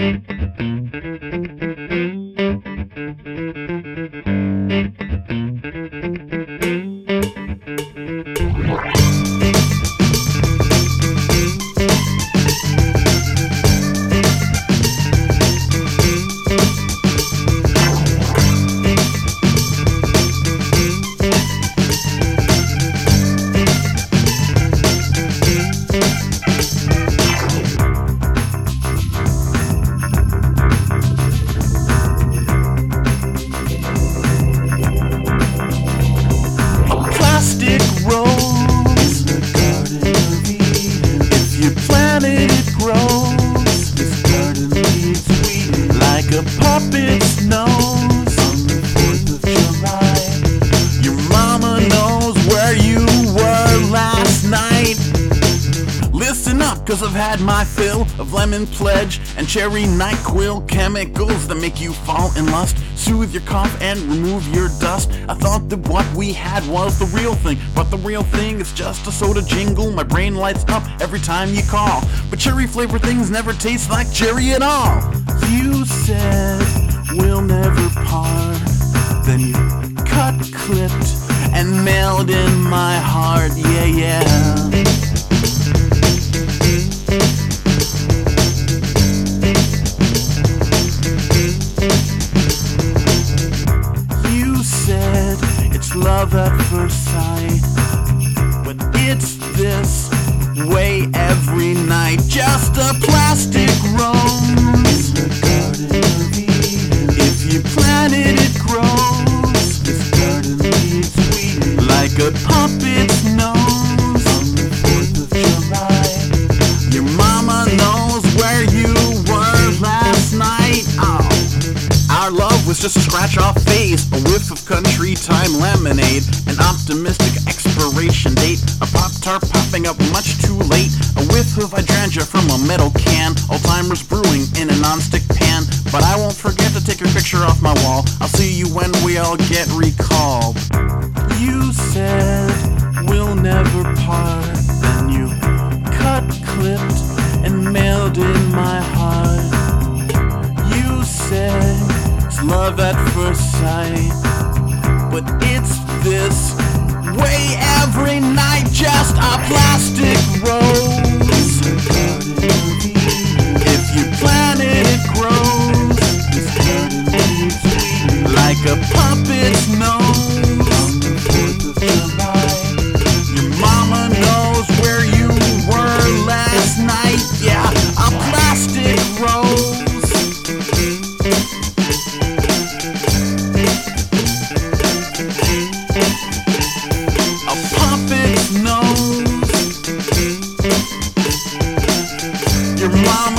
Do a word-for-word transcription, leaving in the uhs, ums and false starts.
A puppet's nose on the fourth of July. Your mama knows where you were last night. Listen up, cause I've had my fill of lemon pledge and cherry NyQuil, chemicals that make you fall in lust, soothe your cough and remove your dust. I thought that what we had was the real thing, but the real thing is just a soda jingle. My brain lights up every time you call, but cherry flavored things never taste like cherry at all. You said we'll never part, then you cut, clipped, and mailed in my heart. Yeah, yeah. You said it's love at first sight, but it's this way every night. Just a plastic rose. If you plant it, it grows. This garden needs sweet, like a puppet's nose on the fourth of July. Your mama knows where you were last night. Oh. Our love was just a scratch-off phase, a whiff of country time lemonade, an optimistic expiration date, a Pop-Tart popping up much too late, a whiff of hydrangea from a metal can, Alzheimer's brewing in a non-stick pan. But I won't forget to take your picture off my wall. I'll see you when we all get recalled. You said we'll never part, then you cut, clipped, and mailed in my heart. You said it's love at first sight, but it's this way every night. Just a plastic rose. If you plant it, it grows. This garden needs sweet, like a puppet's nose on the fourth of July. Your mama knows where you were last night. Yeah, a plastic rose. A puppet's nose. Your mama